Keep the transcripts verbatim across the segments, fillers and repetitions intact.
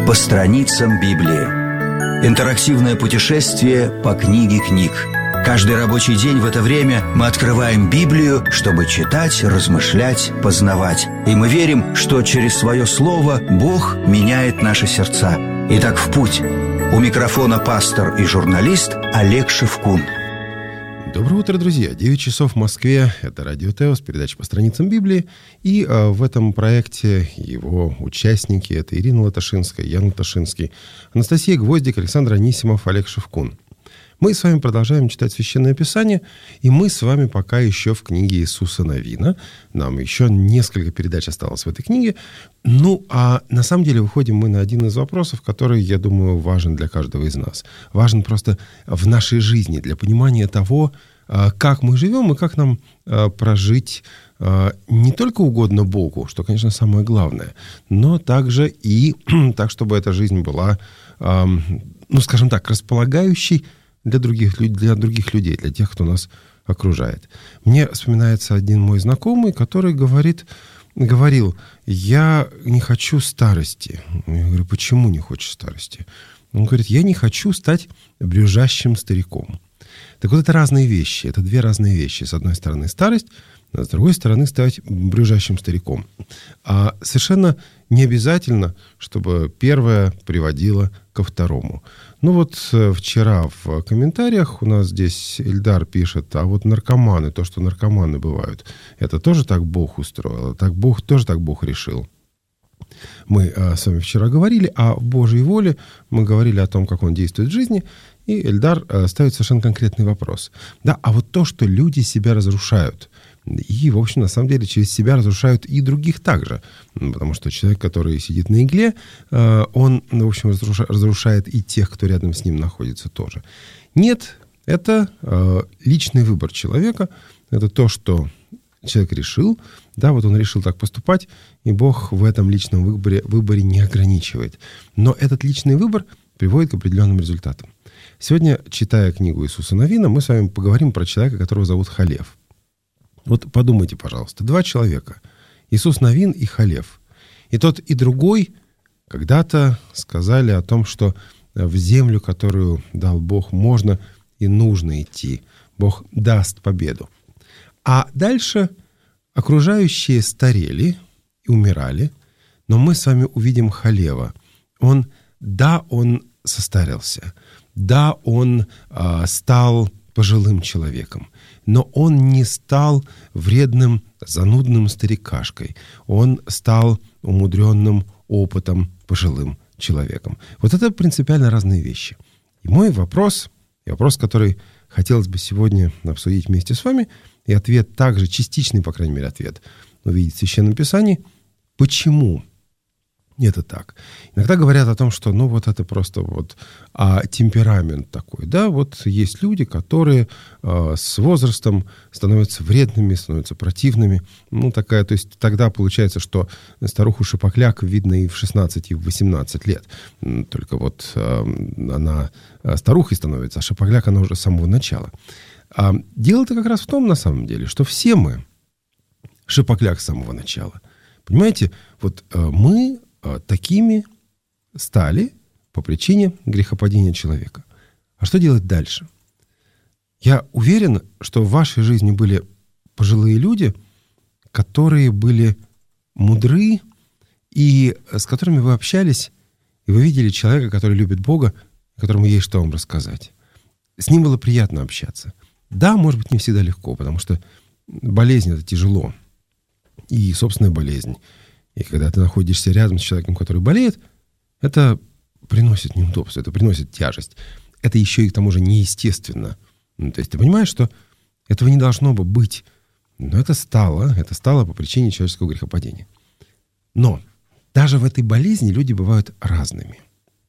по страницам Библии. Интерактивное путешествие по книге книг. Каждый рабочий день в это время мы открываем Библию, чтобы читать, размышлять, познавать. И мы верим, что через свое слово Бог меняет наши сердца. Итак, в путь. У микрофона пастор и журналист Олег Шевкун. Доброе утро, друзья. девять часов в Москве. Это Радио Теос, передача по страницам Библии. И э, в этом проекте его участники — это Ирина Латашинская, Ян Латашинский, Анастасия Гвоздик, Александр Анисимов, Олег Шевкун. Мы с вами продолжаем читать Священное Писание, и мы с вами пока еще в книге Иисуса Навина. Нам еще несколько передач осталось в этой книге. Ну, а на самом деле выходим мы на один из вопросов, который, я думаю, важен для каждого из нас. Важен просто в нашей жизни, для понимания того, как мы живем и как нам прожить не только угодно Богу, что, конечно, самое главное, но также и так, чтобы эта жизнь была, ну, скажем так, располагающей для других, для других людей, для тех, кто нас окружает. Мне вспоминается один мой знакомый, который говорит, говорил, я не хочу старости. Я говорю, почему не хочешь старости? Он говорит, я не хочу стать брюзжащим стариком. Так вот, это разные вещи, это две разные вещи. С одной стороны старость, а с другой стороны стать брюзжащим стариком. А совершенно не обязательно, чтобы первое приводило ко второму. Ну вот вчера в комментариях у нас здесь Ильдар пишет, а вот наркоманы, то, что наркоманы бывают, это тоже так Бог устроил, так Бог, тоже так Бог решил. Мы а, с вами вчера говорили о Божьей воле, мы говорили о том, как Он действует в жизни, и Ильдар а, ставит совершенно конкретный вопрос. Да, а вот то, что люди себя разрушают, и, в общем, на самом деле, через себя разрушают и других также. Потому что человек, который сидит на игле, он, в общем, разрушает и тех, кто рядом с ним находится тоже. Нет, это личный выбор человека. Это то, что человек решил. Да, вот он решил так поступать, и Бог в этом личном выборе, выборе не ограничивает. Но этот личный выбор приводит к определенным результатам. Сегодня, читая книгу Иисуса Навина, мы с вами поговорим про человека, которого зовут Халев. Вот подумайте, пожалуйста, два человека, Иисус Навин и Халев. И тот, и другой когда-то сказали о том, что в землю, которую дал Бог, можно и нужно идти. Бог даст победу. А дальше окружающие старели и умирали, но мы с вами увидим Халева. Он, да, он состарился, да, он а, стал пожилым человеком, но он не стал вредным, занудным старикашкой. Он стал умудренным опытом пожилым человеком. Вот это принципиально разные вещи. И мой вопрос, и вопрос, который хотелось бы сегодня обсудить вместе с вами, и ответ также, частичный, по крайней мере, ответ, увидеть в Священном Писании, почему это так. Иногда говорят о том, что ну вот это просто вот а, темперамент такой. Да, вот есть люди, которые а, с возрастом становятся вредными, становятся противными. Ну, такая, то есть тогда получается, что старуху Шапокляк видно и в шестнадцать, и в восемнадцать лет. Только вот а, она старухой становится, а Шапокляк она уже с самого начала. А дело-то как раз в том, на самом деле, что все мы Шапокляк с самого начала. Понимаете, вот а, мы такими стали по причине грехопадения человека. А что делать дальше? Я уверен, что в вашей жизни были пожилые люди, которые были мудры, и с которыми вы общались, и вы видели человека, который любит Бога, которому есть что вам рассказать. С ним было приятно общаться. Да, может быть, не всегда легко, потому что болезнь — это тяжело. И собственная болезнь. И когда ты находишься рядом с человеком, который болеет, это приносит неудобство, это приносит тяжесть. Это еще и к тому же неестественно. Ну, то есть ты понимаешь, что этого не должно бы быть. Но это стало, это стало по причине человеческого грехопадения. Но даже в этой болезни люди бывают разными.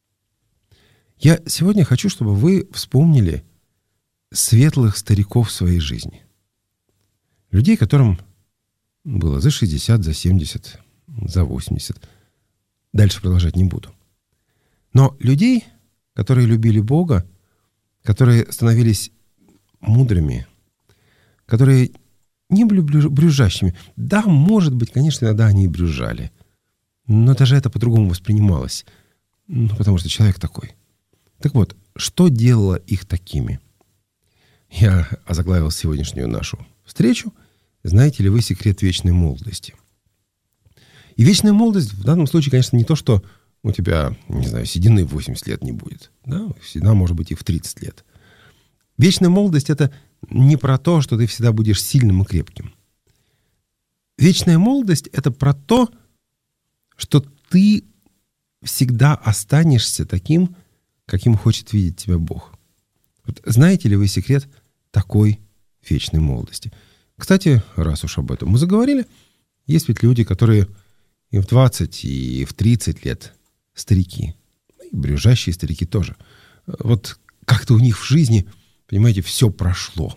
Я сегодня хочу, чтобы вы вспомнили светлых стариков в своей жизни. Людей, которым было за шестьдесят, за семьдесят, за восемьдесят. Дальше продолжать не буду. Но людей, которые любили Бога, которые становились мудрыми, которые не были брюзжащими. Да, может быть, конечно, иногда они и брюзжали. Но даже это по-другому воспринималось. Ну, потому что человек такой. Так вот, что делало их такими? Я озаглавил сегодняшнюю нашу встречу. Знаете ли вы секрет вечной молодости? И вечная молодость в данном случае, конечно, не то, что у тебя, не знаю, седины в восемьдесят лет не будет. Да? Седина может быть и в тридцать лет. Вечная молодость — это не про то, что ты всегда будешь сильным и крепким. Вечная молодость — это про то, что ты всегда останешься таким, каким хочет видеть тебя Бог. Вот знаете ли вы секрет такой вечной молодости? Кстати, раз уж об этом мы заговорили, есть ведь люди, которые и в двадцать, и в тридцать лет старики. И брюзжащие старики тоже. Вот как-то у них в жизни, понимаете, все прошло.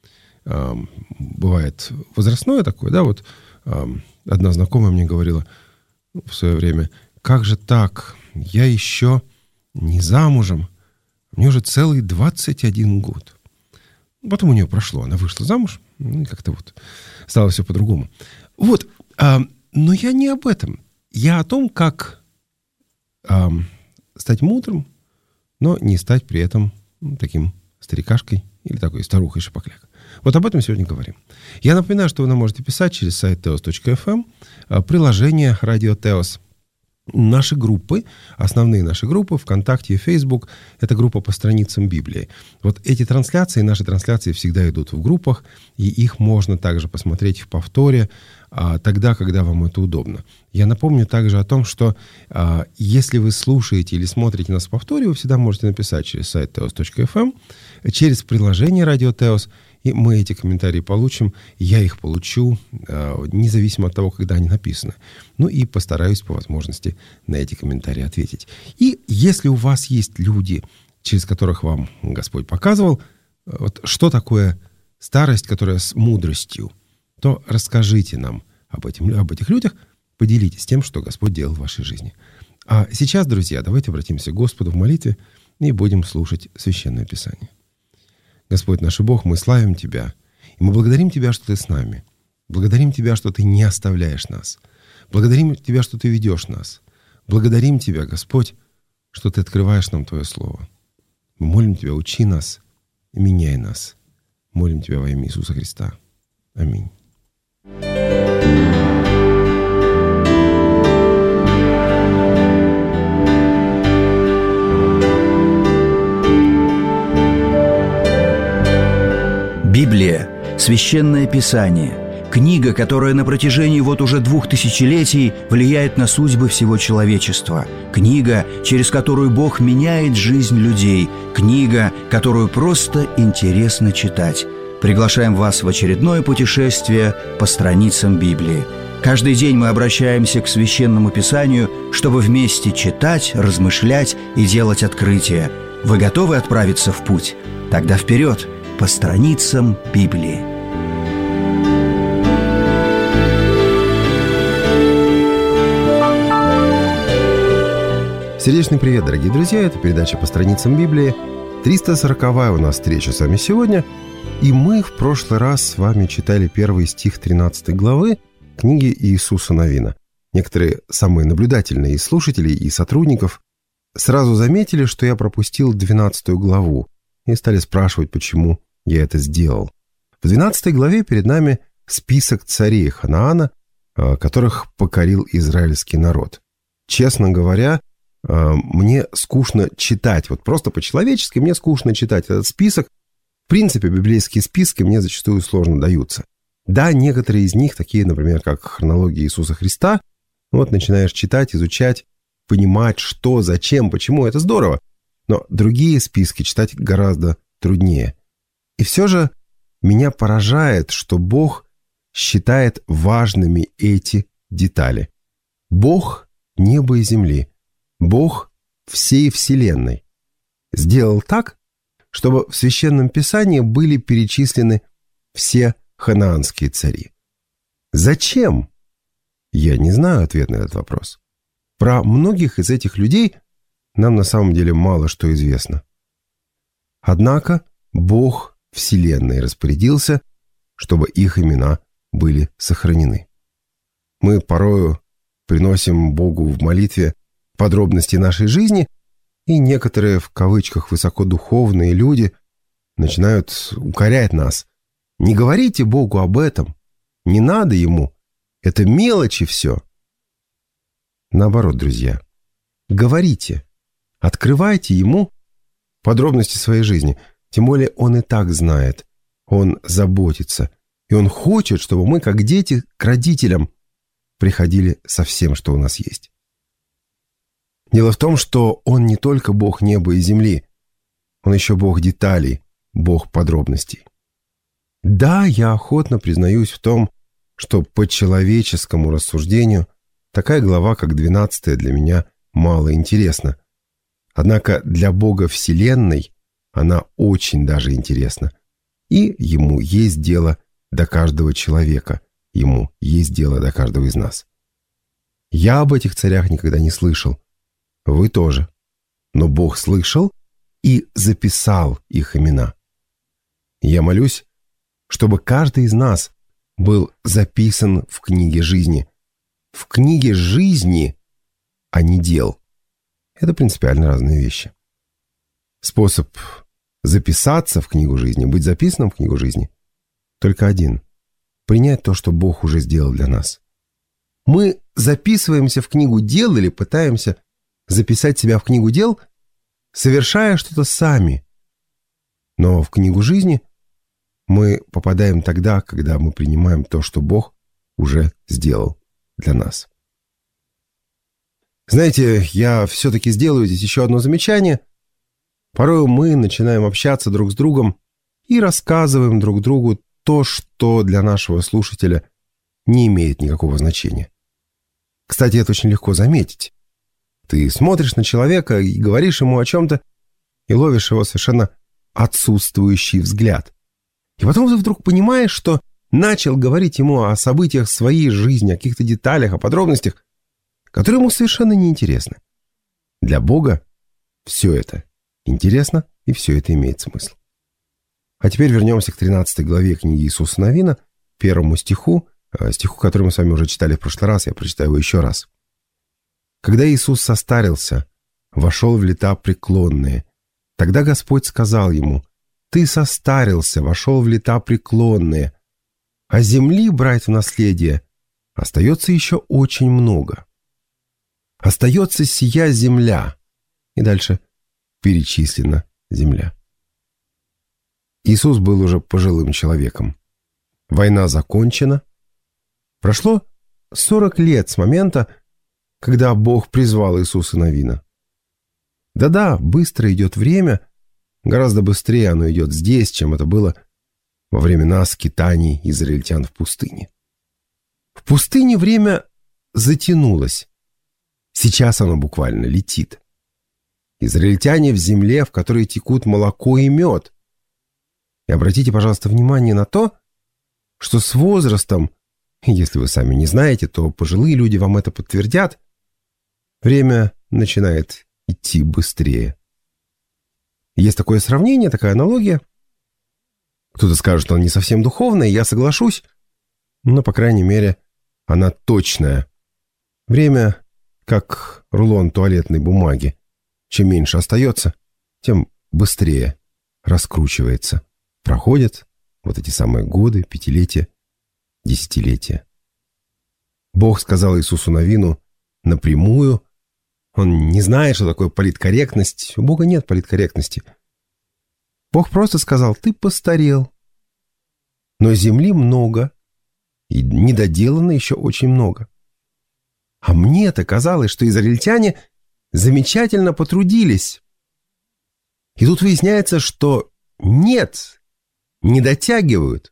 Бывает возрастное такое, да, вот одна знакомая мне говорила в свое время: как же так, я еще не замужем, мне уже целый двадцать один год. Потом у нее прошло, она вышла замуж, и как-то вот стало все по-другому. Вот, а, но я не об этом. Я о том, как а, стать мудрым, но не стать при этом ну, таким старикашкой или такой старухой-шапокляк. Вот об этом сегодня говорим. Я напоминаю, что вы нам можете писать через сайт теос точка эф эм, приложение «Радио Теос». Наши группы, основные наши группы ВКонтакте и Фейсбук, это группа по страницам Библии. Вот эти трансляции, наши трансляции всегда идут в группах, и их можно также посмотреть в повторе а, тогда, когда вам это удобно. Я напомню также о том, что а, если вы слушаете или смотрите нас в повторе, вы всегда можете написать через сайт теос точка эф эм, через приложение «Радио Теос», и мы эти комментарии получим, я их получу, независимо от того, когда они написаны. Ну и постараюсь по возможности на эти комментарии ответить. И если у вас есть люди, через которых вам Господь показывал, вот что такое старость, которая с мудростью, то расскажите нам об, этим, об этих людях, поделитесь тем, что Господь делал в вашей жизни. А сейчас, друзья, давайте обратимся к Господу в молитве и будем слушать Священное Писание. Господь наш Бог, мы славим Тебя, и мы благодарим Тебя, что Ты с нами. Благодарим Тебя, что Ты не оставляешь нас. Благодарим Тебя, что Ты ведешь нас. Благодарим Тебя, Господь, что Ты открываешь нам Твое Слово. Мы молим Тебя, учи нас и меняй нас. Молим Тебя во имя Иисуса Христа. Аминь. Библия – Священное Писание, книга, которая на протяжении вот уже двух тысячелетий влияет на судьбы всего человечества, книга, через которую Бог меняет жизнь людей, книга, которую просто интересно читать. Приглашаем вас в очередное путешествие по страницам Библии. Каждый день мы обращаемся к Священному Писанию, чтобы вместе читать, размышлять и делать открытия. Вы готовы отправиться в путь? Тогда вперед! По страницам Библии. Сердечный привет, дорогие друзья! Это передача «По страницам Библии». триста сороковая у нас встреча с вами сегодня. И мы в прошлый раз с вами читали первый стих тринадцатой главы книги Иисуса Навина. Некоторые самые наблюдательные из слушателей и сотрудников сразу заметили, что я пропустил двенадцатую главу, и стали спрашивать, почему я это сделал. В двенадцатой главе перед нами список царей Ханаана, которых покорил израильский народ. Честно говоря, мне скучно читать, вот просто по-человечески мне скучно читать этот список. В принципе, библейские списки мне зачастую сложно даются. Да, некоторые из них, такие, например, как хронология Иисуса Христа, вот начинаешь читать, изучать, понимать, что, зачем, почему, это здорово. Но другие списки читать гораздо труднее. И все же меня поражает, что Бог считает важными эти детали. Бог неба и земли, Бог всей вселенной сделал так, чтобы в Священном Писании были перечислены все ханаанские цари. Зачем? Я не знаю ответ на этот вопрос. Про многих из этих людей нам на самом деле мало что известно. Однако Бог Вселенной распорядился, чтобы их имена были сохранены. Мы порою приносим Богу в молитве подробности нашей жизни, И некоторые, в кавычках, высокодуховные люди начинают укорять нас. Не говорите Богу об этом. Не надо Ему. Это мелочи все. Наоборот, друзья. Говорите. Открывайте Ему подробности своей жизни. Тем более Он и так знает. Он заботится. И Он хочет, чтобы мы, как дети, к родителям приходили со всем, что у нас есть. Дело в том, что Он не только Бог неба и земли. Он еще Бог деталей, Бог подробностей. Да, я охотно признаюсь в том, что по человеческому рассуждению такая глава, как двенадцатая, для меня мало интересна. Однако для Бога Вселенной она очень даже интересна. И Ему есть дело до каждого человека. Ему есть дело до каждого из нас. Я об этих царях никогда не слышал. Вы тоже. Но Бог слышал и записал их имена. Я молюсь, чтобы каждый из нас был записан в книге жизни. В книге жизни, а не дел. Это принципиально разные вещи. Способ записаться в книгу жизни, быть записанным в книгу жизни, только один. Принять то, что Бог уже сделал для нас. Мы записываемся в книгу дел или пытаемся записать себя в книгу дел, совершая что-то сами. Но в книгу жизни мы попадаем тогда, когда мы принимаем то, что Бог уже сделал для нас. Знаете, я все-таки сделаю здесь еще одно замечание. Порой мы начинаем общаться друг с другом и рассказываем друг другу то, что для нашего слушателя не имеет никакого значения. Кстати, это очень легко заметить. Ты смотришь на человека и говоришь ему о чем-то, и ловишь его совершенно отсутствующий взгляд. И потом ты вдруг понимаешь, что начал говорить ему о событиях своей жизни, о каких-то деталях, о подробностях, которые ему совершенно неинтересны. Для Бога все это интересно, и все это имеет смысл. А теперь вернемся к тринадцатой главе книги Иисуса Навина, первому стиху, стиху, который мы с вами уже читали в прошлый раз, я прочитаю его еще раз. «Когда Иисус состарился, вошел в лета преклонные, тогда Господь сказал ему: «Ты состарился, вошел в лета преклонные, а земли брать в наследие остается еще очень много. Остается сия земля». И дальше перечислена земля. Иисус был уже пожилым человеком. Война закончена. Прошло сорок лет с момента, когда Бог призвал Иисуса Навина. Да-да, быстро идет время, гораздо быстрее оно идет здесь, чем это было во времена скитаний израильтян в пустыне. В пустыне время затянулось. Сейчас оно буквально летит. Израильтяне в земле, в которой текут молоко и мед. И обратите, пожалуйста, внимание на то, что с возрастом, если вы сами не знаете, то пожилые люди вам это подтвердят, время начинает идти быстрее. Есть такое сравнение, такая аналогия. Кто-то скажет, что она не совсем духовная, я соглашусь, но, по крайней мере, она точная. Время как рулон туалетной бумаги. Чем меньше остается, тем быстрее раскручивается. Проходят вот эти самые годы, пятилетия, десятилетия. Бог сказал Иисусу Навину напрямую. Он не знает, что такое политкорректность. У Бога нет политкорректности. Бог просто сказал: ты постарел. Но земли много, и недоделано еще очень много. А мне-то казалось, что израильтяне замечательно потрудились. И тут выясняется, что нет, не дотягивают.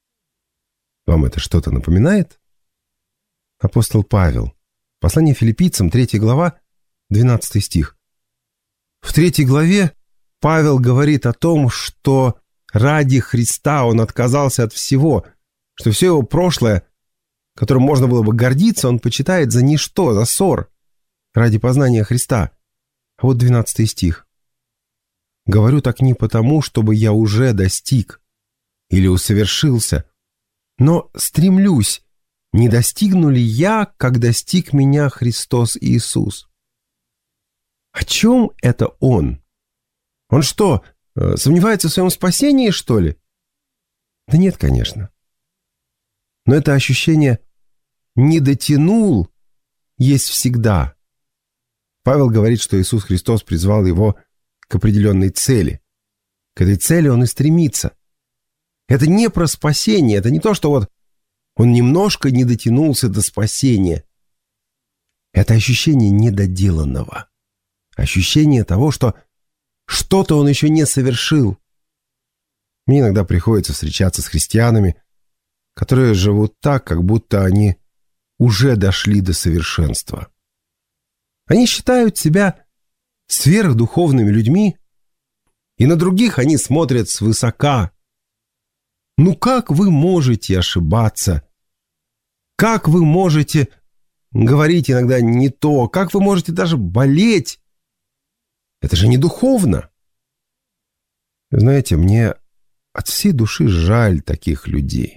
Вам это что-то напоминает? Апостол Павел. Послание филиппийцам, третья глава, двенадцатый стих. В третьей главе Павел говорит о том, что ради Христа он отказался от всего, что все его прошлое, которым можно было бы гордиться, он почитает за ничто, за ссор, ради познания Христа. А вот двенадцатый стих. «Говорю так не потому, чтобы я уже достиг или усовершился, но стремлюсь, не достигну ли я, как достиг меня Христос Иисус». О чем это он? Он что, сомневается в своем спасении, что ли? Да нет, конечно. Но это ощущение «не дотянул» есть всегда. Павел говорит, что Иисус Христос призвал его к определенной цели. К этой цели он и стремится. Это не про спасение, это не то, что вот он немножко не дотянулся до спасения. Это ощущение недоделанного. Ощущение того, что что-то он еще не совершил. Мне иногда приходится встречаться с христианами, которые живут так, как будто они уже дошли до совершенства. Они считают себя сверхдуховными людьми, и на других они смотрят свысока. Ну как вы можете ошибаться? Как вы можете говорить иногда не то? Как вы можете даже болеть? Это же не духовно. Знаете, мне от всей души жаль таких людей.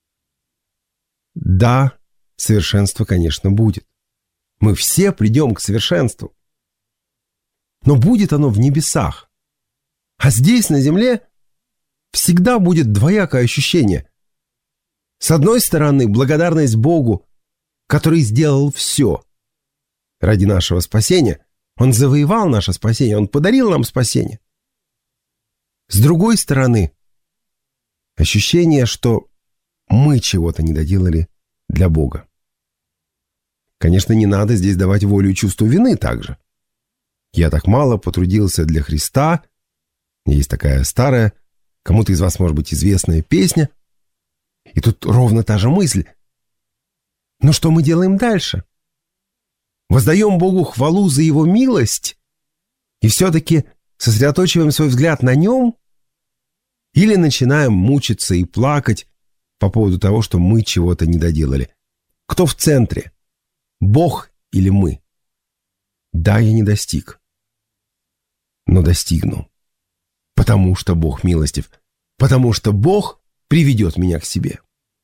Да, совершенство, конечно, будет. Мы все придем к совершенству. Но будет оно в небесах. А здесь, на земле, всегда будет двоякое ощущение. С одной стороны, благодарность Богу, который сделал все ради нашего спасения. Он завоевал наше спасение, Он подарил нам спасение. С другой стороны, ощущение, что мы чего-то не доделали для Бога. Конечно, не надо здесь давать волю чувству вины также. Я так мало потрудился для Христа. Есть такая старая, кому-то из вас, может быть, известная песня. И тут ровно та же мысль. Но что мы делаем дальше? Воздаем Богу хвалу за Его милость и все-таки сосредоточиваем свой взгляд на Нем? Или начинаем мучиться и плакать по поводу того, что мы чего-то не доделали? Кто в центре? Бог или мы? Да, я не достиг, но достигну. Потому что Бог милостив. Потому что Бог приведет меня к себе.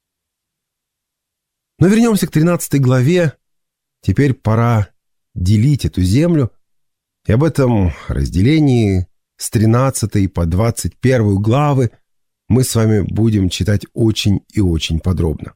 Но вернемся к тринадцатой главе. Теперь пора делить эту землю. И об этом разделении с тринадцатой по двадцать первую главы мы с вами будем читать очень и очень подробно.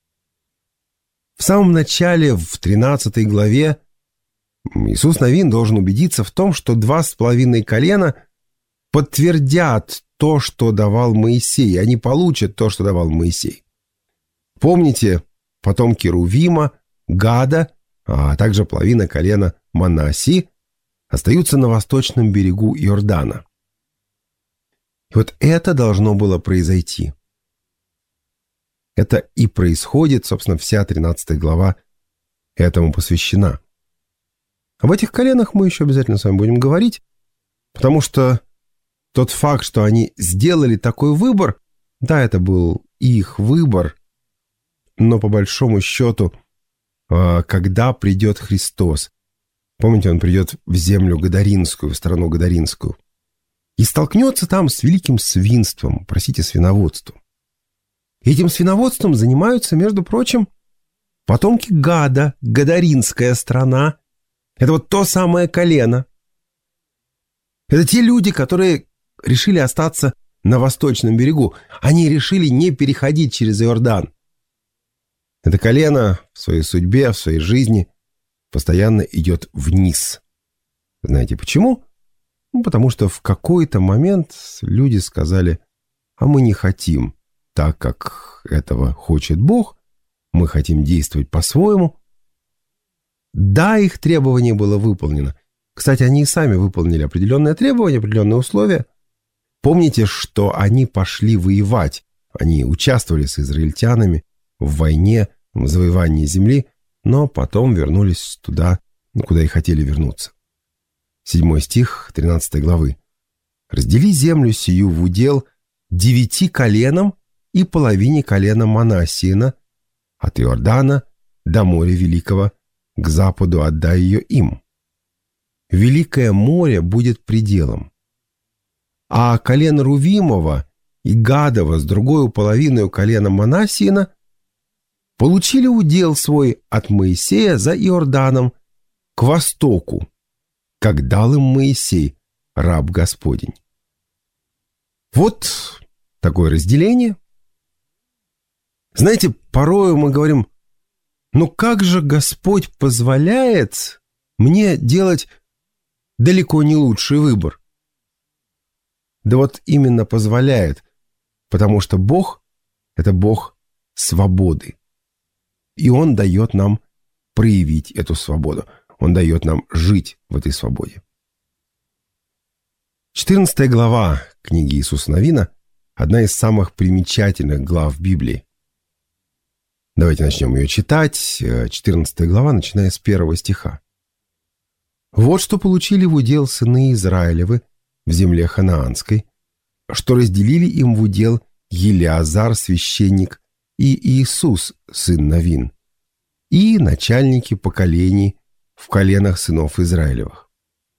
В самом начале, в тринадцатой главе, Иисус Навин должен убедиться в том, что два с половиной колена подтвердят то, что давал Моисей. Они получат то, что давал Моисей. Помните, потомки Рувима, Гада, а также половина колена Манассии остаются на восточном берегу Иордана. И вот это должно было произойти. Это и происходит, собственно, вся тринадцатая глава этому посвящена. Об этих коленах мы еще обязательно с вами будем говорить, потому что тот факт, что они сделали такой выбор, да, это был их выбор, но по большому счету, когда придет Христос, помните, Он придет в землю Гадаринскую, в страну Гадаринскую, и столкнется там с великим свинством, простите, свиноводством. Этим свиноводством занимаются, между прочим, потомки Гада, Гадаринская страна. Это вот то самое колено. Это те люди, которые решили остаться на восточном берегу. Они решили не переходить через Иордан. Это колено в своей судьбе, в своей жизни постоянно идет вниз. Знаете почему? Ну, потому что в какой-то момент люди сказали: а мы не хотим так, как этого хочет Бог, мы хотим действовать по-своему. Да, их требование было выполнено. Кстати, они и сами выполнили определенные требования, определенные условия. Помните, что они пошли воевать. Они участвовали с израильтянами в войне, в завоевании земли, но потом вернулись туда, куда и хотели вернуться. Седьмой стих тринадцатой главы. «Раздели землю сию в удел девяти коленам и половине колена Манассиина, от Иордана до моря Великого, к западу отдай ее им. Великое море будет пределом. А колено Рувимова и Гадова с другой половиной колена Манассиина получили удел свой от Моисея за Иорданом к востоку, как дал им Моисей, раб Господень». Вот такое разделение. Знаете, порою мы говорим: ну как же Господь позволяет мне делать далеко не лучший выбор? Да вот именно позволяет, потому что Бог – это Бог свободы. И Он дает нам проявить эту свободу. Он дает нам жить в этой свободе. четырнадцатая глава книги Иисуса Навина – одна из самых примечательных глав Библии. Давайте начнем ее читать. четырнадцатая глава, начиная с первого стиха. «Вот что получили в удел сыны Израилевы в земле ханаанской, что разделили им в удел Елиазар, священник, и Иисус, сын Навин, и начальники поколений в коленах сынов Израилевых».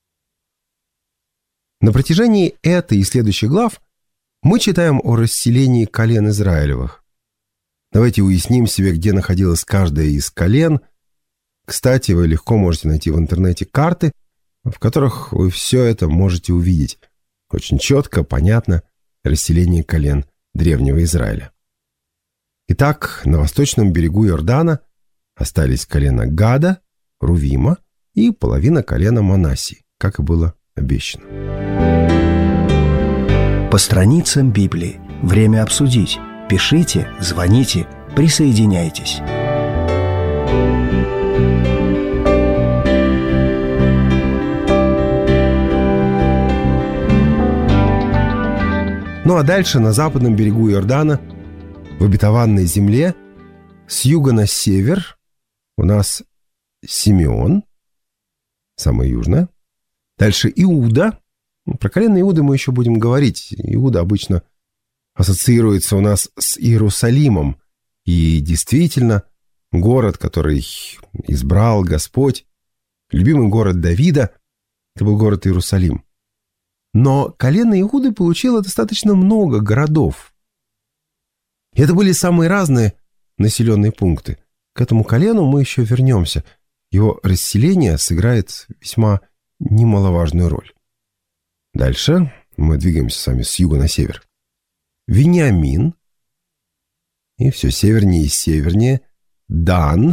На протяжении этой и следующих глав мы читаем о расселении колен Израилевых. Давайте уясним себе, где находилась каждая из колен. Кстати, вы легко можете найти в интернете карты, в которых вы все это можете увидеть. Очень четко, понятно расселение колен древнего Израиля. Итак, на восточном берегу Иордана остались колена Гада, Рувима и половина колена Манассии, как и было обещано. По страницам Библии. Время обсудить. Пишите, звоните, присоединяйтесь. Ну а дальше на западном берегу Иордана, в обетованной земле, с юга на север у нас Симеон, самое южное. Дальше Иуда. Про колено Иуды мы еще будем говорить. Иуда обычно ассоциируется у нас с Иерусалимом. И действительно, город, который избрал Господь, любимый город Давида, это был город Иерусалим. Но колено Иуды получило достаточно много городов. И это были самые разные населенные пункты. К этому колену мы еще вернемся. Его расселение сыграет весьма немаловажную роль. Дальше мы двигаемся с вами с юга на север. Вениамин. И все севернее и севернее. Дан.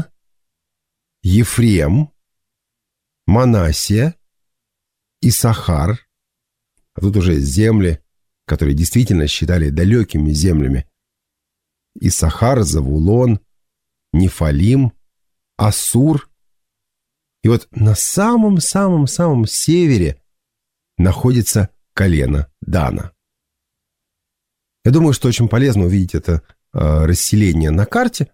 Ефрем. Манассия. Иссахар. А тут уже земли, которые действительно считали далекими землями. Иссахар, Завулон, Нефалим, Ассур. И вот на самом-самом-самом севере находится колено Дана. Я думаю, что очень полезно увидеть это э, расселение на карте,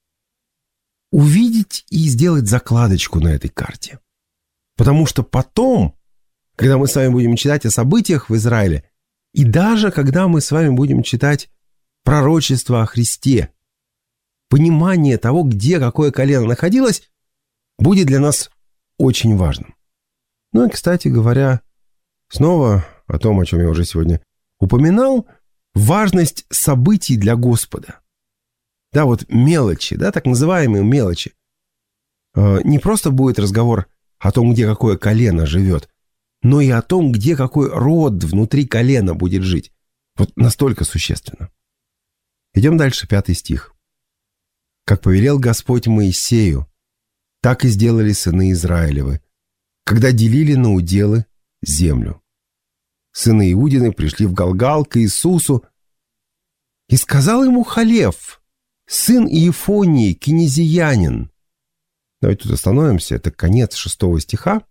увидеть и сделать закладочку на этой карте. Потому что потом, когда мы с вами будем читать о событиях в Израиле, и даже когда мы с вами будем читать пророчество о Христе, понимание того, где какое колено находилось, будет для нас очень важным. Ну и, кстати говоря, снова о том, о чем я уже сегодня упоминал, важность событий для Господа. Да, вот мелочи, да, так называемые мелочи. Не просто будет разговор о том, где какое колено живет, но и о том, где какой род внутри колена будет жить. Вот настолько существенно. Идем дальше, пятый стих. «Как повелел Господь Моисею, так и сделали сыны Израилевы, когда делили на уделы землю. Сыны Иудины пришли в Галгал к Иисусу, и сказал ему Халев, сын Иефонии, кинезиянин». Давайте тут остановимся, это конец шестого стиха.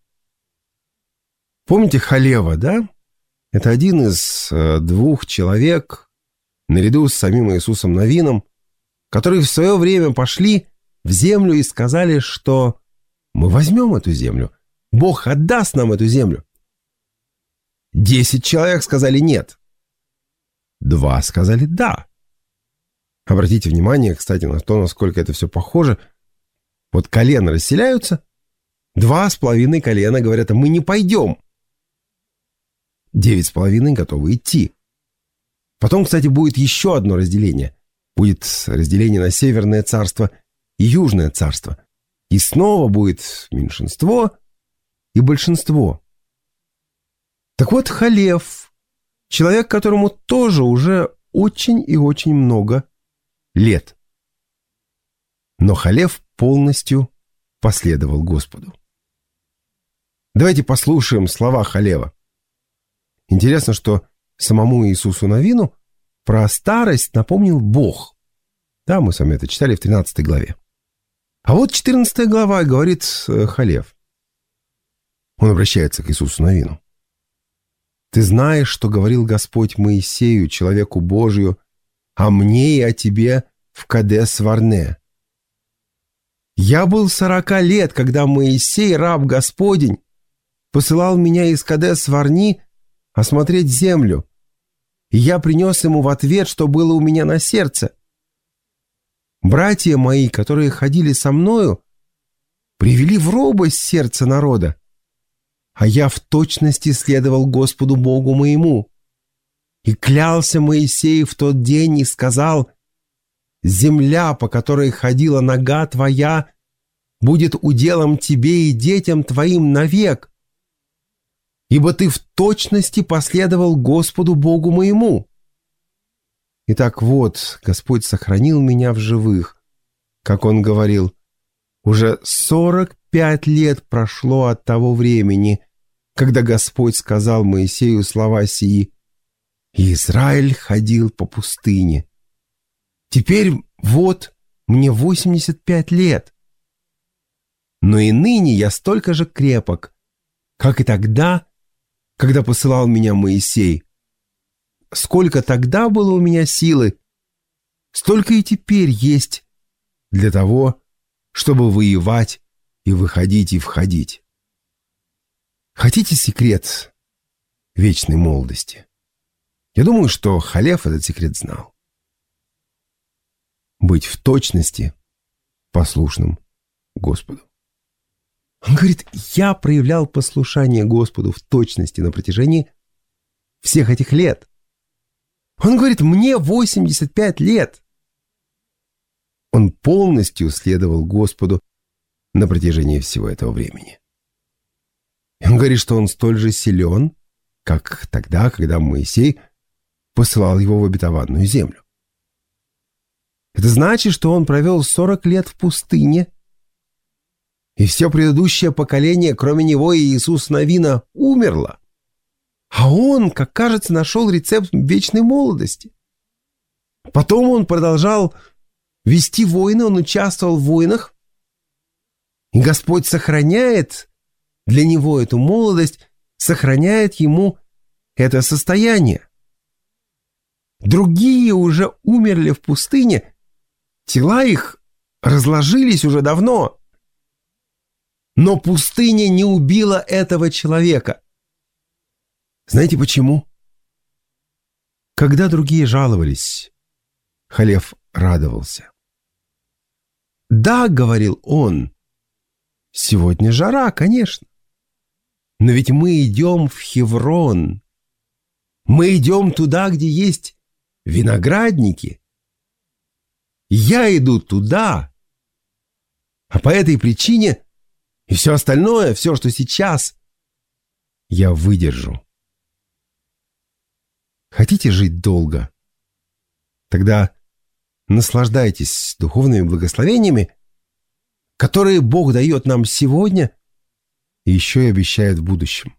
Помните Халева, да? Это один из э, двух человек, наряду с самим Иисусом Навином, которые в свое время пошли в землю и сказали, что мы возьмем эту землю, Бог отдаст нам эту землю. Десять человек сказали нет. Два сказали да. Обратите внимание, кстати, на то, насколько это все похоже. Вот колена расселяются, два с половиной колена говорят, а мы не пойдем. Девять с половиной готовы идти. Потом, кстати, будет еще одно разделение. Будет разделение на Северное царство и Южное царство. И снова будет меньшинство и большинство. Так вот, Халев, человек, которому тоже уже очень и очень много лет. Но Халев полностью последовал Господу. Давайте послушаем слова Халева. Интересно, что самому Иисусу Навину про старость напомнил Бог. Да, мы с вами это читали в тринадцатой главе. А вот четырнадцатая глава, говорит Халев. Он обращается к Иисусу Навину. «Ты знаешь, что говорил Господь Моисею, человеку Божию, о мне и о тебе в Кадес-Варне. Я был сорока лет, когда Моисей, раб Господень, посылал меня из Кадес-Варни осмотреть землю, и я принес ему в ответ, что было у меня на сердце. Братья мои, которые ходили со мною, привели в робость сердце народа, а я в точности следовал Господу Богу моему. И клялся Моисей в тот день и сказал: земля, по которой ходила нога твоя, будет уделом тебе и детям твоим навек, ибо ты в точности последовал Господу Богу моему. Итак, вот, Господь сохранил меня в живых, как Он говорил. Уже сорок пять лет прошло от того времени, когда Господь сказал Моисею слова сии: «И Израиль ходил по пустыне». Теперь вот мне восемьдесят пять лет. Но и ныне я столько же крепок, как и тогда, когда посылал меня Моисей. Сколько тогда было у меня силы, столько и теперь есть для того, чтобы воевать и выходить и входить. Хотите секрет вечной молодости? Я думаю, что Халев этот секрет знал. Быть в точности послушным Господу. Он говорит, я проявлял послушание Господу в точности на протяжении всех этих лет. Он говорит, мне восемьдесят пять лет. Он полностью следовал Господу на протяжении всего этого времени. И он говорит, что он столь же силен, как тогда, когда Моисей посылал его в обетованную землю. Это значит, что он провел сорок лет в пустыне, и все предыдущее поколение, кроме него и Иисуса Навина, умерло. А он, как кажется, нашел рецепт вечной молодости. Потом он продолжал вести войны, он участвовал в войнах, и Господь сохраняет для него эту молодость, сохраняет ему это состояние. Другие уже умерли в пустыне, тела их разложились уже давно. Но пустыня не убила этого человека. Знаете почему? Когда другие жаловались, Халев радовался. «Да, — говорил он, — сегодня жара, конечно, но ведь мы идем в Хеврон. Мы идем туда, где есть виноградники. Я иду туда, а по этой причине и все остальное, все, что сейчас, я выдержу». Хотите жить долго? Тогда наслаждайтесь духовными благословениями, которые Бог дает нам сегодня и еще и обещает в будущем.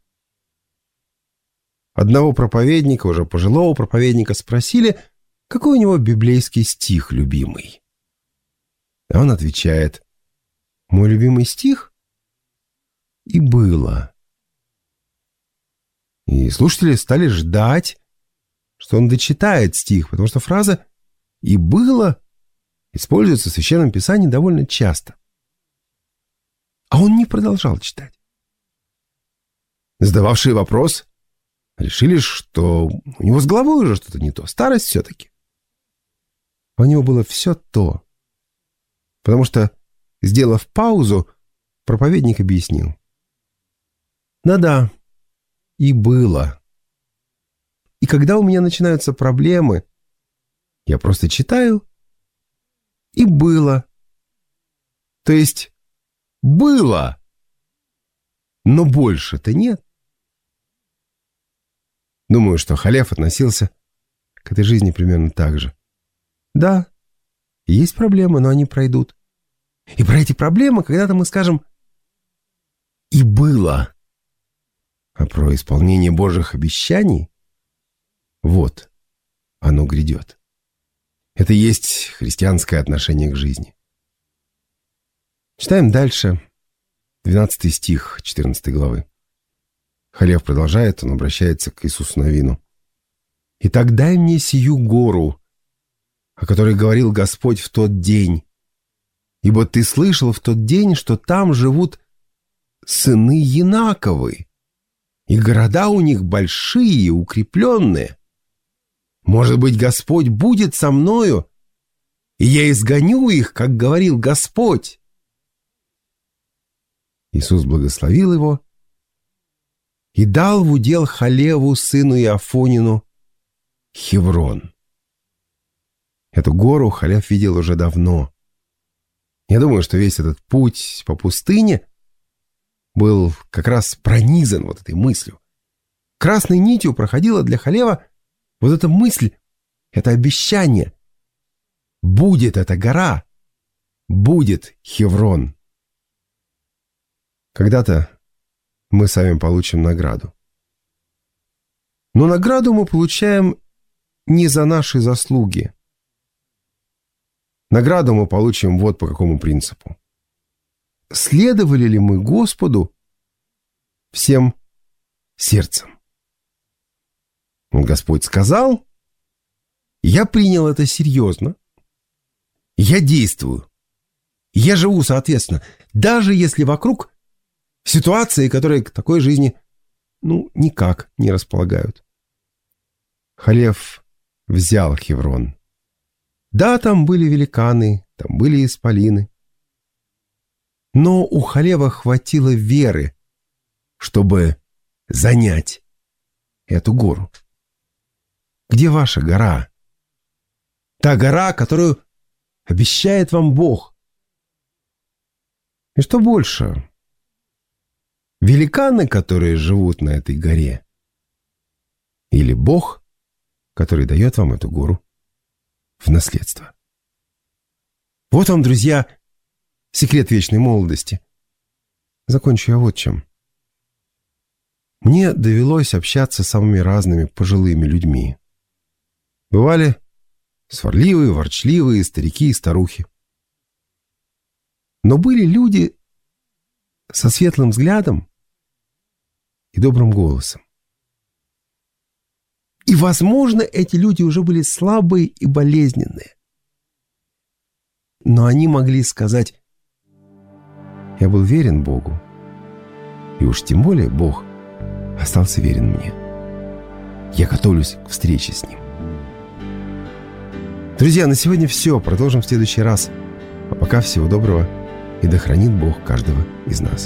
Одного проповедника, уже пожилого проповедника, спросили, какой у него библейский стих любимый. А он отвечает, мой любимый стих «И было». И слушатели стали ждать, что он дочитает стих, потому что фраза «и было» используется в Священном Писании довольно часто. А он не продолжал читать. Задававшие вопрос решили, что у него с головой уже что-то не то, старость все-таки. А у него было все то. Потому что, сделав паузу, проповедник объяснил. Да-да, и было. И когда у меня начинаются проблемы, я просто читаю, и было. То есть было, но больше-то нет. Думаю, что Халев относился к этой жизни примерно так же. Да, есть проблемы, но они пройдут. И про эти проблемы когда-то мы скажем «и было». А про исполнение Божьих обещаний вот оно грядет. Это и есть христианское отношение к жизни. Читаем дальше. двенадцатый стих четырнадцатой главы. Халев продолжает, он обращается к Иисусу Навину. «Итак дай мне сию гору, о которой говорил Господь в тот день. Ибо ты слышал в тот день, что там живут сыны Янаковы, и города у них большие, укрепленные. Может быть, Господь будет со мною, и я изгоню их, как говорил Господь». Иисус благословил его и дал в удел Халеву, сыну Иофонину, Хеврон. Эту гору Халев видел уже давно. Я думаю, что весь этот путь по пустыне был как раз пронизан вот этой мыслью. Красной нитью проходила для Халева вот эта мысль, это обещание. Будет эта гора, будет Хеврон. Когда-то мы с вами получим награду. Но награду мы получаем не за наши заслуги. Награду мы получим вот по какому принципу. Следовали ли мы Господу всем сердцем? Вот Господь сказал, я принял это серьезно, я действую, я живу соответственно, даже если вокруг ситуации, которые к такой жизни, ну, никак не располагают. Халев взял Хеврон. Да, там были великаны, там были исполины. Но у Халева хватило веры, чтобы занять эту гору. Где ваша гора? Та гора, которую обещает вам Бог. И что больше? Великаны, которые живут на этой горе? Или Бог, который дает вам эту гору в наследство? Вот вам, друзья, секрет вечной молодости. Закончу я вот чем. Мне довелось общаться с самыми разными пожилыми людьми. Бывали сварливые, ворчливые старики и старухи. Но были люди со светлым взглядом и добрым голосом. И, возможно, эти люди уже были слабые и болезненные. Но они могли сказать: я был верен Богу, и уж тем более Бог остался верен мне. Я готовлюсь к встрече с Ним. Друзья, на сегодня все. Продолжим в следующий раз. А пока всего доброго, и да хранит Бог каждого из нас.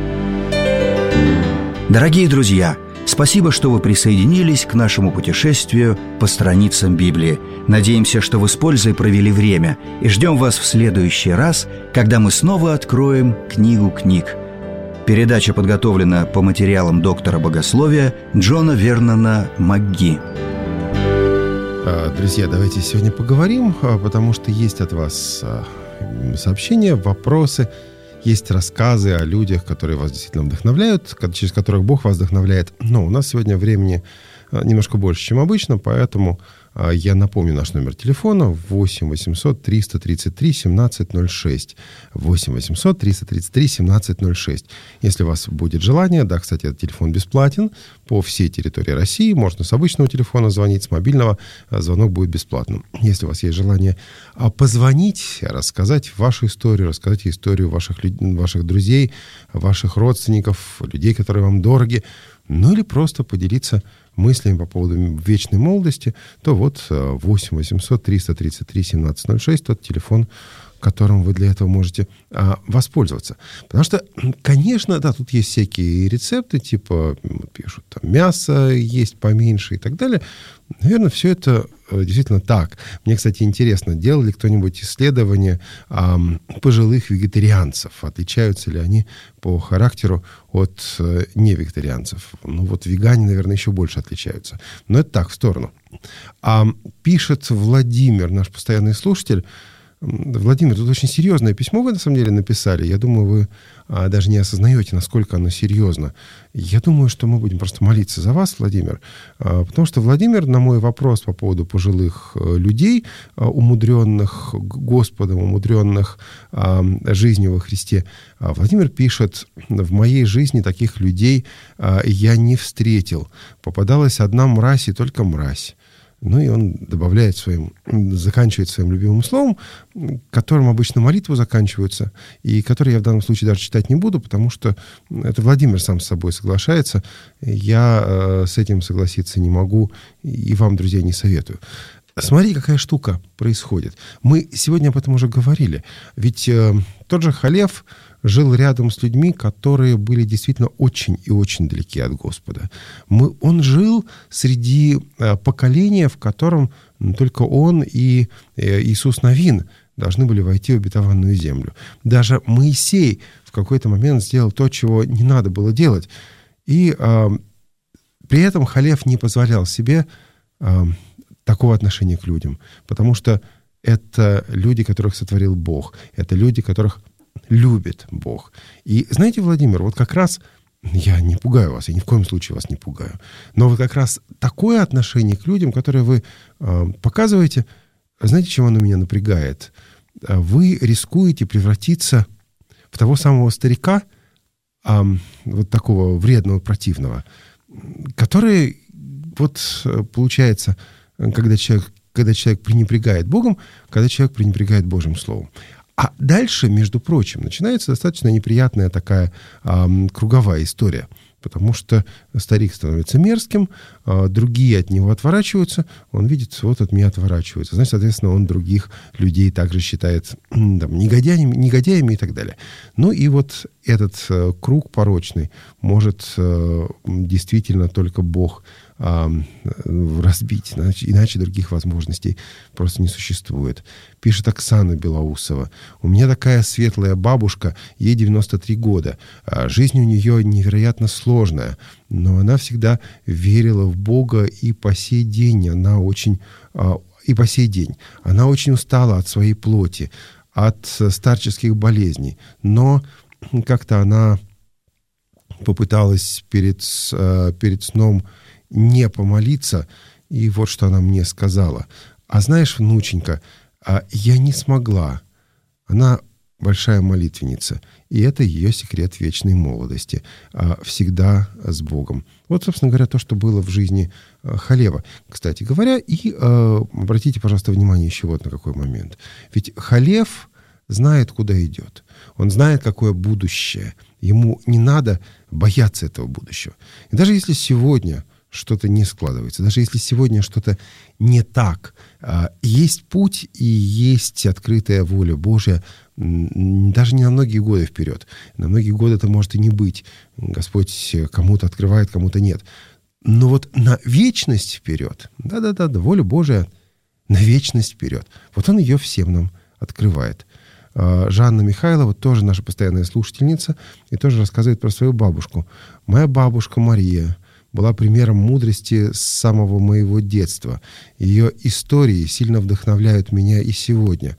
Дорогие друзья, спасибо, что вы присоединились к нашему путешествию по страницам Библии. Надеемся, что вы с пользой провели время, и ждем вас в следующий раз, когда мы снова откроем книгу книг. Передача подготовлена по материалам доктора богословия Джона Вернона МакГи. Друзья, давайте сегодня поговорим, потому что есть от вас сообщения, вопросы, есть рассказы о людях, которые вас действительно вдохновляют, через которых Бог вас вдохновляет. Но у нас сегодня времени немножко больше, чем обычно, поэтому я напомню наш номер телефона восемь восемьсот триста тридцать три семнадцать ноль шесть. восемь восемьсот триста тридцать три семнадцать ноль шесть. Если у вас будет желание, да, кстати, этот телефон бесплатен по всей территории России. Можно с обычного телефона звонить, с мобильного звонок будет бесплатным. Если у вас есть желание позвонить, рассказать вашу историю, рассказать историю ваших, ваших друзей, ваших родственников, людей, которые вам дороги, ну или просто поделиться мыслями по поводу вечной молодости, то вот восемь восемьсот триста тридцать три семнадцать ноль шесть, тот телефон, которым вы для этого можете а, воспользоваться. Потому что, конечно, да, тут есть всякие рецепты, типа пишут, там мясо есть поменьше и так далее. Наверное, все это действительно так. Мне, кстати, интересно, делал ли кто-нибудь исследование а, пожилых вегетарианцев? Отличаются ли они по характеру от а, невегетарианцев? Ну вот вегане, наверное, еще больше отличаются. Но это так, в сторону. А, пишет Владимир, наш постоянный слушатель. Владимир, тут очень серьезное письмо вы, на самом деле, написали. Я думаю, вы а, даже не осознаете, насколько оно серьезно. Я думаю, что мы будем просто молиться за вас, Владимир. А, потому что Владимир на мой вопрос по поводу пожилых а, людей, а, умудренных Господом, умудренных а, жизнью во Христе, а, Владимир пишет: в моей жизни таких людей а, я не встретил. Попадалась одна мразь и только мразь. Ну и он добавляет своим, заканчивает своим любимым словом, которым обычно молитвы заканчиваются, и которые я в данном случае даже читать не буду, потому что это Владимир сам с собой соглашается. Я э, с этим согласиться не могу, и вам, друзья, не советую. Смотри, какая штука происходит. Мы сегодня об этом уже говорили. Ведь э, тот же Халев жил рядом с людьми, которые были действительно очень и очень далеки от Господа. Мы, он жил среди э, поколения, в котором только он и э, Иисус Навин должны были войти в обетованную землю. Даже Моисей в какой-то момент сделал то, чего не надо было делать. И э, при этом Халев не позволял себе э, такого отношения к людям, потому что это люди, которых сотворил Бог, это люди, которых любит Бог. И знаете, Владимир, вот как раз, я не пугаю вас, я ни в коем случае вас не пугаю, но вот как раз такое отношение к людям, которое вы э, показываете, знаете, чем оно меня напрягает? Вы рискуете превратиться в того самого старика, э, вот такого вредного, противного, который, вот получается, когда человек, когда человек пренебрегает Богом, когда человек пренебрегает Божьим Словом. А дальше, между прочим, начинается достаточно неприятная такая э, круговая история, потому что старик становится мерзким, э, другие от него отворачиваются, он видит, вот от меня отворачиваются. Значит, соответственно, он других людей также считает там, негодяями, негодяями и так далее. Ну и вот этот э, круг порочный может э, действительно только Бог разбить, иначе, иначе других возможностей просто не существует. Пишет Оксана Белоусова: у меня такая светлая бабушка, ей девяносто три года. Жизнь у нее невероятно сложная, но она всегда верила в Бога, и по сей день она очень, и по сей день она очень устала от своей плоти, от старческих болезней, но как-то она попыталась перед, перед сном не помолиться, и вот что она мне сказала: а знаешь, внученька, я не смогла. Она большая молитвенница, и это ее секрет вечной молодости, всегда с Богом. Вот, собственно говоря, то, что было в жизни Халева. Кстати говоря, и обратите, пожалуйста, внимание еще вот на какой момент. Ведь Халев знает, куда идет. Он знает, какое будущее. Ему не надо бояться этого будущего. И даже если сегодня что-то не складывается, даже если сегодня что-то не так, есть путь и есть открытая воля Божья, даже не на многие годы вперед. На многие годы это может и не быть. Господь кому-то открывает, кому-то нет. Но вот на вечность вперед, да-да-да, воля Божья на вечность вперед, вот Он ее всем нам открывает. Жанна Михайлова, тоже наша постоянная слушательница, и тоже рассказывает про свою бабушку. Моя бабушка Мария была примером мудрости с самого моего детства. Ее истории сильно вдохновляют меня и сегодня.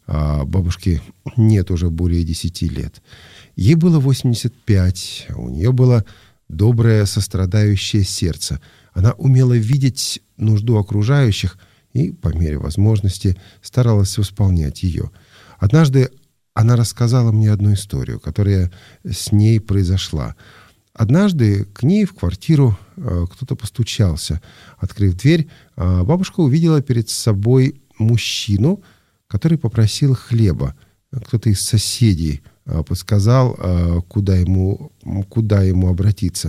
А бабушке нет уже более десяти лет. Ей было восемьдесят пять, у нее было доброе, сострадающее сердце. Она умела видеть нужду окружающих и, по мере возможности, старалась восполнять ее. Однажды она рассказала мне одну историю, которая с ней произошла. Однажды к ней в квартиру э, кто-то постучался. Открыв дверь, э, бабушка увидела перед собой мужчину, который попросил хлеба. Кто-то из соседей э, подсказал, э, куда ему, куда ему обратиться.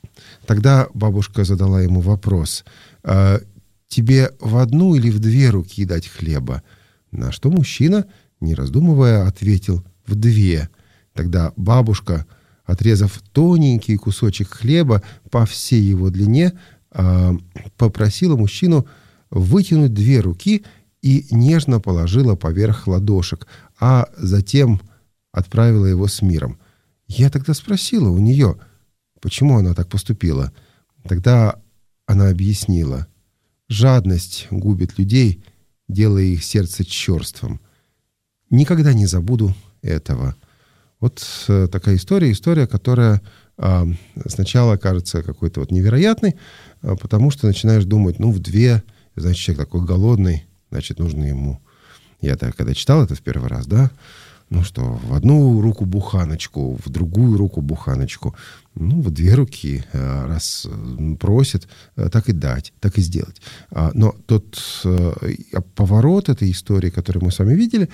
Тогда бабушка задала ему вопрос: э, «Тебе в одну или в две руки дать хлеба?» На что мужчина, не раздумывая, ответил: «В две». Тогда бабушка, отрезав тоненький кусочек хлеба по всей его длине, попросила мужчину вытянуть две руки и нежно положила поверх ладошек, а затем отправила его с миром. Я тогда спросила у нее, почему она так поступила. Тогда она объяснила: жадность губит людей, делая их сердце черствым. Никогда не забуду этого. Вот такая история, история, которая а, сначала кажется какой-то вот невероятной, а, потому что начинаешь думать, ну, в две, значит, человек такой голодный, значит, нужно ему... Я так, когда читал это в первый раз, да, ну что, в одну руку буханочку, в другую руку буханочку, ну, в две руки, раз просит, так и дать, так и сделать. Но тот поворот этой истории, который мы с вами видели,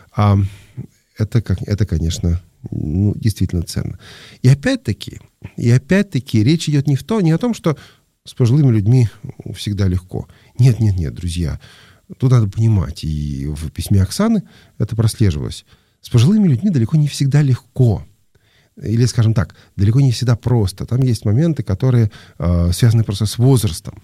это, это конечно, ну, действительно ценно. И опять-таки, и опять-таки речь идет не в то, не о том, что с пожилыми людьми всегда легко. Нет, нет, нет, друзья, тут надо понимать, и в письме Оксаны это прослеживалось. С пожилыми людьми далеко не всегда легко. Или, скажем так, далеко не всегда просто. Там есть моменты, которые э, связаны просто с возрастом.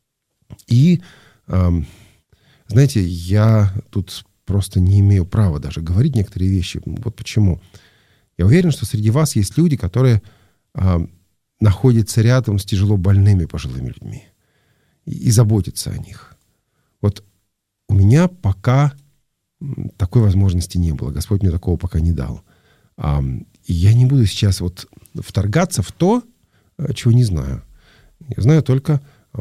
И, э, знаете, я тут просто не имею права даже говорить некоторые вещи. Вот почему. Я уверен, что среди вас есть люди, которые э, находятся рядом с тяжело больными пожилыми людьми и, и заботятся о них. Вот у меня пока такой возможности не было. Господь мне такого пока не дал. А, и я не буду сейчас вот вторгаться в то, чего не знаю. Я знаю только,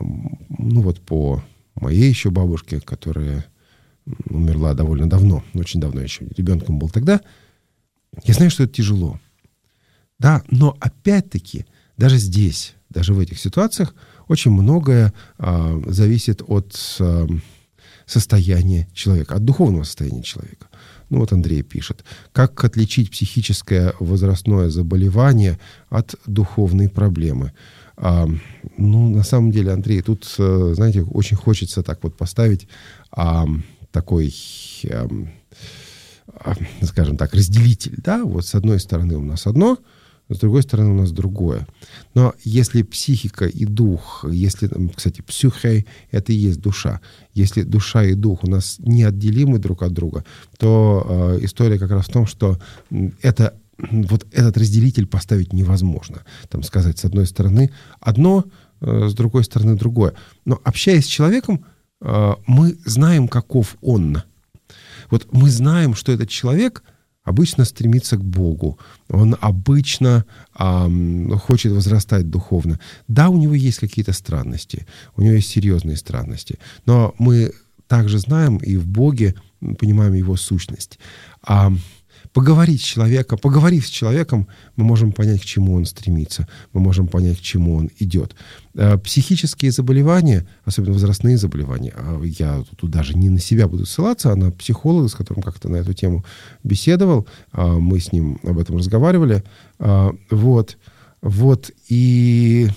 ну вот по моей еще бабушке, которая умерла довольно давно, очень давно еще, ребенком был тогда. Я знаю, что это тяжело. Да, но опять-таки, даже здесь, даже в этих ситуациях, очень многое а, зависит от... А, состояние человека, от духовного состояния человека. Ну вот Андрей пишет, как отличить психическое возрастное заболевание от духовной проблемы. А, ну, на самом деле, Андрей, тут, знаете, очень хочется так вот поставить а, такой, а, скажем так, разделитель. Да? Вот с одной стороны у нас одно, с другой стороны у нас другое. Но если психика и дух, если, кстати, психей — это и есть душа, если душа и дух у нас неотделимы друг от друга, то э, история как раз в том, что это, вот этот разделитель поставить невозможно. Там сказать с одной стороны одно, э, с другой стороны другое. Но общаясь с человеком, э, мы знаем, каков он. Вот мы знаем, что этот человек обычно стремится к Богу. Он обычно э, хочет возрастать духовно. Да, у него есть какие-то странности, у него есть серьезные странности, но мы также знаем и в Боге понимаем его сущность. А поговорить с человеком, поговорив с человеком, мы можем понять, к чему он стремится, мы можем понять, к чему он идет. Психические заболевания, особенно возрастные заболевания, я тут даже не на себя буду ссылаться, а на психолога, с которым как-то на эту тему беседовал, мы с ним об этом разговаривали. Вот, вот, и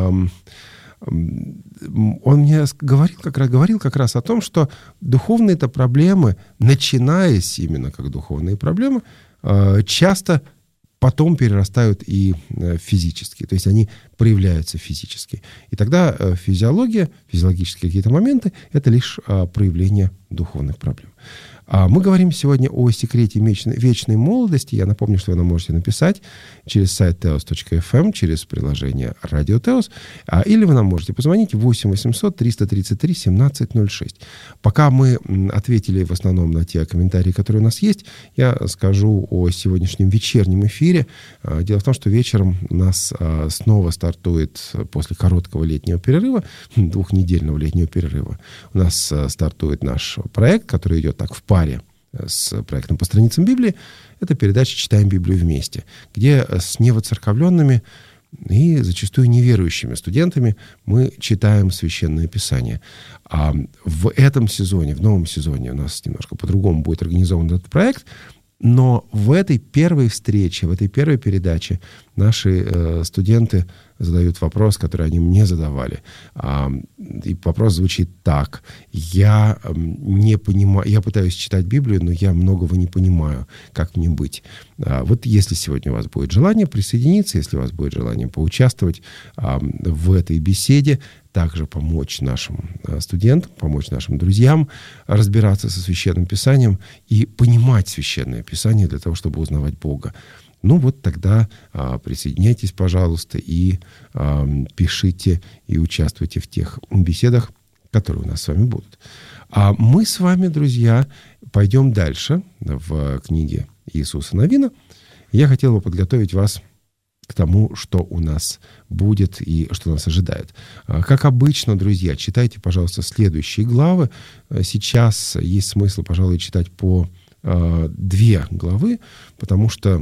он мне говорил как раз, говорил как раз о том, что духовные-то проблемы, начинаясь именно как духовные проблемы, часто потом перерастают и физически. То есть они проявляются физически. И тогда физиология, физиологические какие-то моменты — это лишь проявление духовных проблем. Мы говорим сегодня о секрете вечной молодости. Я напомню, что вы нам можете написать через сайт теос точка эф эм, через приложение Радио Теос, или вы нам можете позвонить восемь восемьсот триста тридцать три семнадцать ноль шесть. Пока мы ответили в основном на те комментарии, которые у нас есть, я скажу о сегодняшнем вечернем эфире. Дело в том, что вечером у нас снова стартует, после короткого летнего перерыва, двухнедельного летнего перерыва, у нас стартует наш проект, который идет так в паре с проектом «По страницам Библии». Это передача «Читаем Библию вместе», где с невоцерковленными и зачастую неверующими студентами мы читаем Священное Писание. А в этом сезоне, в новом сезоне у нас немножко по-другому будет организован этот проект, но в этой первой встрече, в этой первой передаче наши э, студенты задают вопрос, который они мне задавали. А, и вопрос звучит так. Я э, не понимаю, я пытаюсь читать Библию, но я многого не понимаю. Как мне быть? А, вот если сегодня у вас будет желание присоединиться, если у вас будет желание поучаствовать а, в этой беседе, также помочь нашим студентам, помочь нашим друзьям разбираться со Священным Писанием и понимать Священное Писание для того, чтобы узнавать Бога. Ну вот тогда а, присоединяйтесь, пожалуйста, и а, пишите и участвуйте в тех беседах, которые у нас с вами будут. А мы с вами, друзья, пойдем дальше в книге Иисуса Навина. Я хотел бы подготовить вас к тому, что у нас будет и что нас ожидает. Как обычно, друзья, читайте, пожалуйста, следующие главы. Сейчас есть смысл, пожалуй, читать по э, две главы, потому что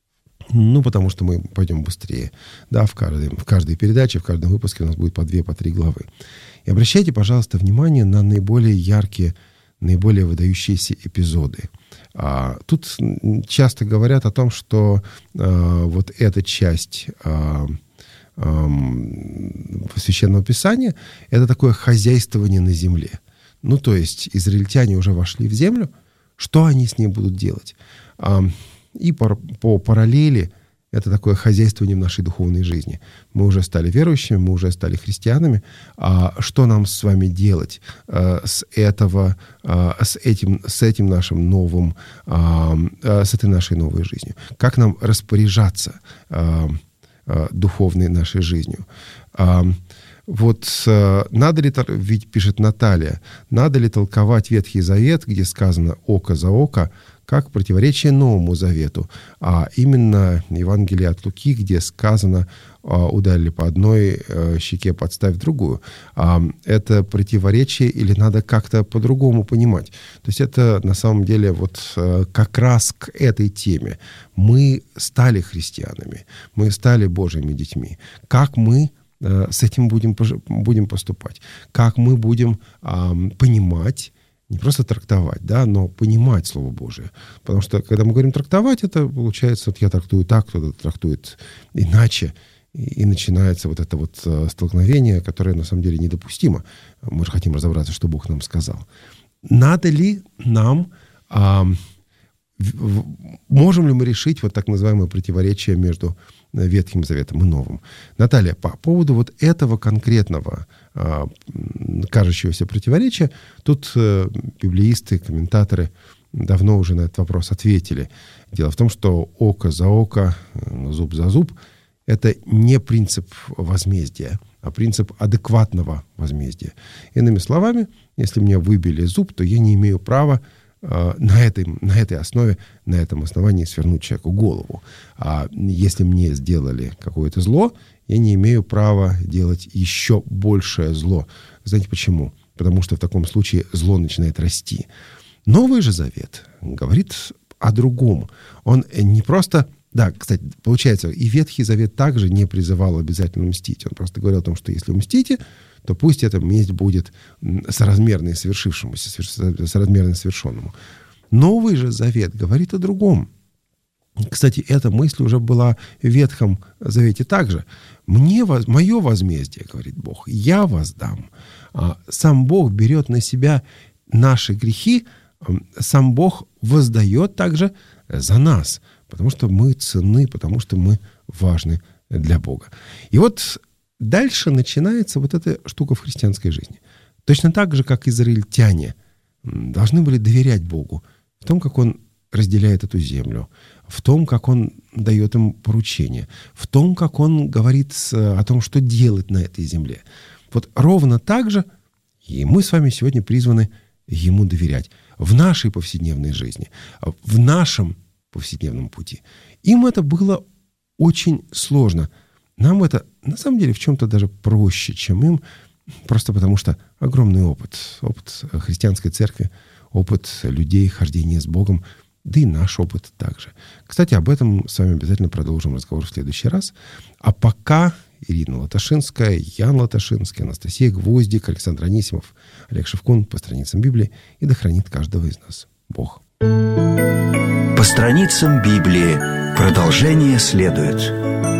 Ну, потому что мы пойдем быстрее. Да, в каждой, в каждой передаче, в каждом выпуске у нас будет по две, по три главы. И обращайте, пожалуйста, внимание на наиболее яркие, наиболее выдающиеся эпизоды. А, тут часто говорят о том, что а, вот эта часть а, а, Священного Писания — это такое хозяйствование на земле. Ну, то есть израильтяне уже вошли в землю, что они с ней будут делать? А, И по, по параллели это такое хозяйствование в нашей духовной жизни. Мы уже стали верующими, мы уже стали христианами. А что нам с вами делать а, с, этого, а, с, этим, с этим нашим новым, а, с этой нашей новой жизнью? Как нам распоряжаться а, а, духовной нашей жизнью? А, Вот э, надо ли, ведь пишет Наталья, надо ли толковать Ветхий Завет, где сказано «око за око», как противоречие Новому Завету, а именно Евангелие от Луки, где сказано «ударили по одной э, щеке, подставь другую». А это противоречие или надо как-то по-другому понимать? То есть это на самом деле вот э, как раз к этой теме. Мы стали христианами, мы стали Божьими детьми. Как мы с этим будем, будем поступать? Как мы будем а, понимать, не просто трактовать, да, но понимать Слово Божие? Потому что, когда мы говорим трактовать, это получается, вот я трактую так, кто-то трактует иначе, и, и начинается вот это вот а, столкновение, которое на самом деле недопустимо. Мы же хотим разобраться, что Бог нам сказал. Надо ли нам... А, можем ли мы решить вот так называемое противоречие между Ветхим Заветом и Новым? Наталья, по поводу вот этого конкретного а, кажущегося противоречия, тут а, библеисты, комментаторы давно уже на этот вопрос ответили. Дело в том, что око за око, зуб за зуб — это не принцип возмездия, а принцип адекватного возмездия. Иными словами, если мне выбили зуб, то я не имею права на этой, на этой основе, на этом основании свернуть человеку голову. А если мне сделали какое-то зло, я не имею права делать еще большее зло. Знаете почему? Потому что в таком случае зло начинает расти. Новый же Завет говорит о другом. Он не просто... Да, кстати, получается, и Ветхий Завет также не призывал обязательно мстить. Он просто говорил о том, что если вы мстите, то пусть эта месть будет соразмерной совершившемуся, соразмерной совершенному. Новый же Завет говорит о другом. Кстати, эта мысль уже была в Ветхом Завете также. «Мне, мое возмездие, — говорит Бог, — я воздам». Сам Бог берет на себя наши грехи, сам Бог воздает также за нас, потому что мы ценны, потому что мы важны для Бога. И вот дальше начинается вот эта штука в христианской жизни. Точно так же, как израильтяне должны были доверять Богу в том, как Он разделяет эту землю, в том, как Он дает им поручения, в том, как Он говорит о том, что делать на этой земле. Вот ровно так же и мы с вами сегодня призваны Ему доверять в нашей повседневной жизни, в нашем повседневном пути. Им это было очень сложно. Нам это, на самом деле, в чем-то даже проще, чем им, просто потому что огромный опыт. Опыт христианской церкви, опыт людей, хождения с Богом, да и наш опыт также. Кстати, об этом с вами обязательно продолжим разговор в следующий раз. А пока Ирина Латашинская, Ян Латашинский, Анастасия Гвоздик, Александр Анисимов, Олег Шевкун по страницам Библии, и да хранит каждого из нас Бог. По страницам Библии продолжение следует.